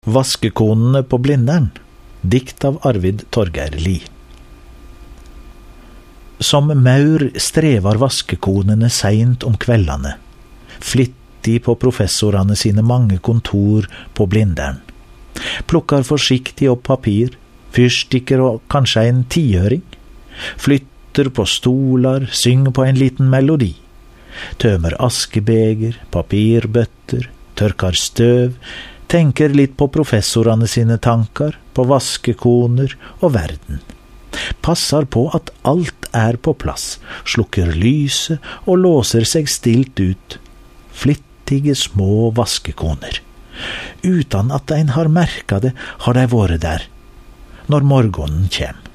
Vaskekonene på Blindern. Dikt av Arvid Torgeir Lie. Som maur strevar vaskekonene seint om kveldane, flittig på professorane sine mange kontor på Blindern. Plukkar forsiktig opp papir, fyrstikker og kanskje en tiøring. Flytter på stolar, synger på en liten melodi. Tømer askebeger, papirbøtter, tørkar støv, tenker litt på professorane sine tankar, på vaskekoner og verden. Passar på at alt er på plass, slukker lyset og låser seg stilt ut. Flittige små vaskekoner. Utan at ein har merka det, har dei vore der, når morgonen kjem.